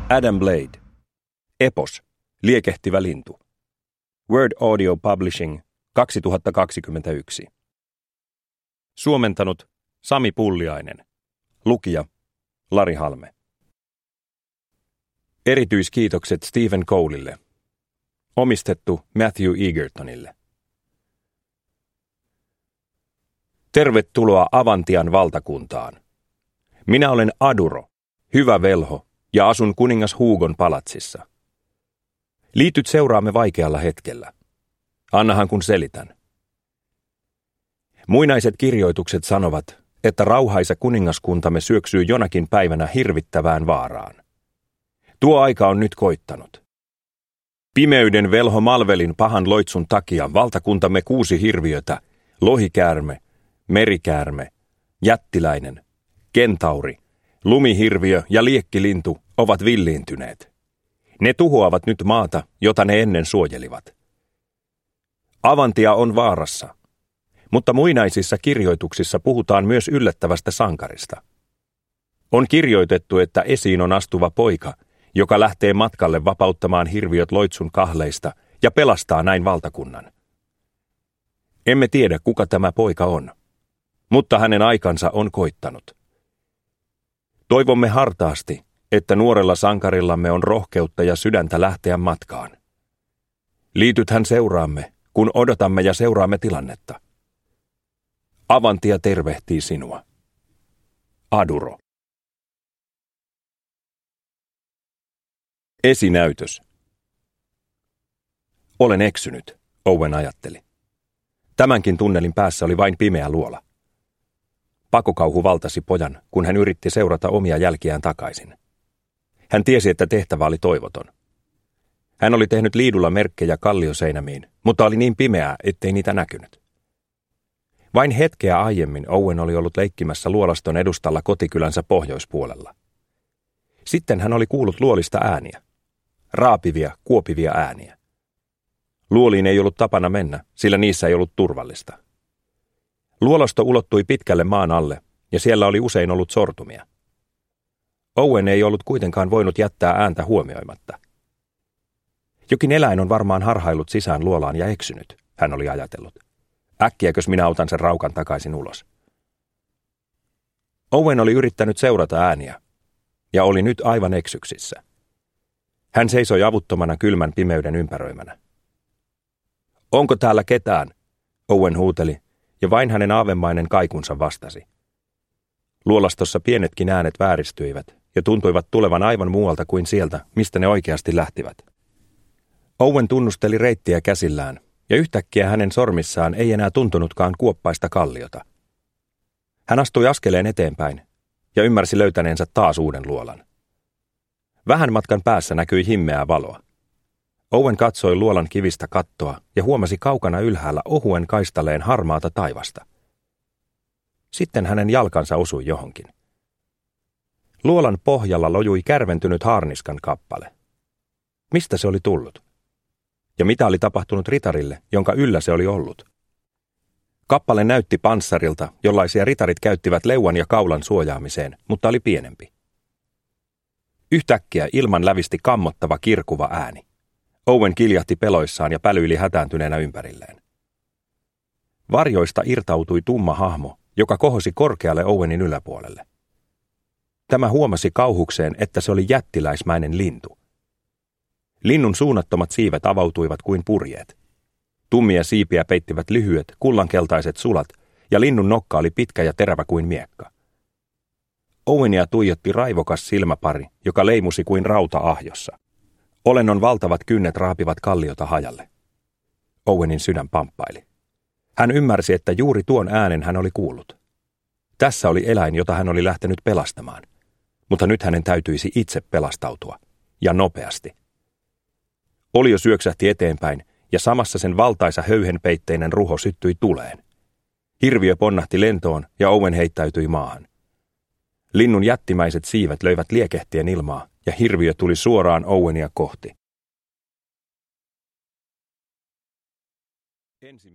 Adam Blade. Epos. Liekehtivä lintu. Word Audio Publishing 2021. Suomentanut Sami Pulliainen. Lukija Lari Halme. Erityiskiitokset Stephen Coleille. Omistettu Matthew Egertonille. Tervetuloa Avantian valtakuntaan. Minä olen Aduro, hyvä velho, ja asun kuningas Hugon palatsissa. Liityt seuraamme vaikealla hetkellä. Annahan kun selitän. Muinaiset kirjoitukset sanovat, että rauhaisa kuningaskuntamme syöksyy jonakin päivänä hirvittävään vaaraan. Tuo aika on nyt koittanut. Pimeyden velho Malvelin pahan loitsun takia valtakuntamme 6 hirviötä, lohikäärme, merikäärme, jättiläinen, kentauri, lumihirviö ja liekkilintu ovat villiintyneet. Ne tuhoavat nyt maata, jota ne ennen suojelivat. Avantia on vaarassa, mutta muinaisissa kirjoituksissa puhutaan myös yllättävästä sankarista. On kirjoitettu, että esiin on astuva poika, joka lähtee matkalle vapauttamaan hirviöt loitsun kahleista ja pelastaa näin valtakunnan. Emme tiedä, kuka tämä poika on, mutta hänen aikansa on koittanut. Toivomme hartaasti, että nuorella sankarillamme on rohkeutta ja sydäntä lähteä matkaan. Liitythän seuraamme, kun odotamme ja seuraamme tilannetta. Avantia tervehtii sinua. Aduro. Esinäytös. Olen eksynyt, Owen ajatteli. Tämänkin tunnelin päässä oli vain pimeä luola. Pakokauhu valtasi pojan, kun hän yritti seurata omia jälkiään takaisin. Hän tiesi, että tehtävä oli toivoton. Hän oli tehnyt liidulla merkkejä kallioseinämiin, mutta oli niin pimeää, ettei niitä näkynyt. Vain hetkeä aiemmin Owen oli ollut leikkimässä luolaston edustalla kotikylänsä pohjoispuolella. Sitten hän oli kuullut luolista ääniä. Raapivia, kuopivia ääniä. Luoliin ei ollut tapana mennä, sillä niissä ei ollut turvallista. Luolasto ulottui pitkälle maan alle, ja siellä oli usein ollut sortumia. Owen ei ollut kuitenkaan voinut jättää ääntä huomioimatta. Jokin eläin on varmaan harhaillut sisään luolaan ja eksynyt, hän oli ajatellut. Äkkiäkös minä otan sen raukan takaisin ulos? Owen oli yrittänyt seurata ääniä, ja oli nyt aivan eksyksissä. Hän seisoi avuttomana kylmän pimeyden ympäröimänä. Onko täällä ketään? Owen huuteli, ja vain hänen aavemainen kaikunsa vastasi. Luolastossa pienetkin äänet vääristyivät ja tuntuivat tulevan aivan muualta kuin sieltä, mistä ne oikeasti lähtivät. Owen tunnusteli reittiä käsillään, ja yhtäkkiä hänen sormissaan ei enää tuntunutkaan kuoppaista kalliota. Hän astui askeleen eteenpäin ja ymmärsi löytäneensä taas uuden luolan. Vähän matkan päässä näkyi himmeää valoa. Owen katsoi luolan kivistä kattoa ja huomasi kaukana ylhäällä ohuen kaistaleen harmaata taivasta. Sitten hänen jalkansa osui johonkin. Luolan pohjalla lojui kärventynyt haarniskan kappale. Mistä se oli tullut? Ja mitä oli tapahtunut ritarille, jonka yllä se oli ollut? Kappale näytti panssarilta, jollaisia ritarit käyttivät leuan ja kaulan suojaamiseen, mutta oli pienempi. Yhtäkkiä ilman lävisti kammottava kirkuva ääni. Owen kiljahti peloissaan ja pälyili hätääntyneenä ympärilleen. Varjoista irtautui tumma hahmo, joka kohosi korkealle Owenin yläpuolelle. Tämä huomasi kauhukseen, että se oli jättiläismäinen lintu. Linnun suunnattomat siivet avautuivat kuin purjeet. Tummia siipiä peittivät lyhyet, kullankeltaiset sulat, ja linnun nokka oli pitkä ja terävä kuin miekka. Owenia tuijotti raivokas silmäpari, joka leimusi kuin rauta ahjossa. Olennon valtavat kynnet raapivat kalliota hajalle. Owenin sydän pamppaili. Hän ymmärsi, että juuri tuon äänen hän oli kuullut. Tässä oli eläin, jota hän oli lähtenyt pelastamaan. Mutta nyt hänen täytyisi itse pelastautua. Ja nopeasti. Olio syöksähti eteenpäin, ja samassa sen valtaisa höyhenpeitteinen ruho syttyi tuleen. Hirviö ponnahti lentoon, ja Owen heittäytyi maahan. Linnun jättimäiset siivet löivät liekehtien ilmaa, ja hirviö tuli suoraan Owenia kohti.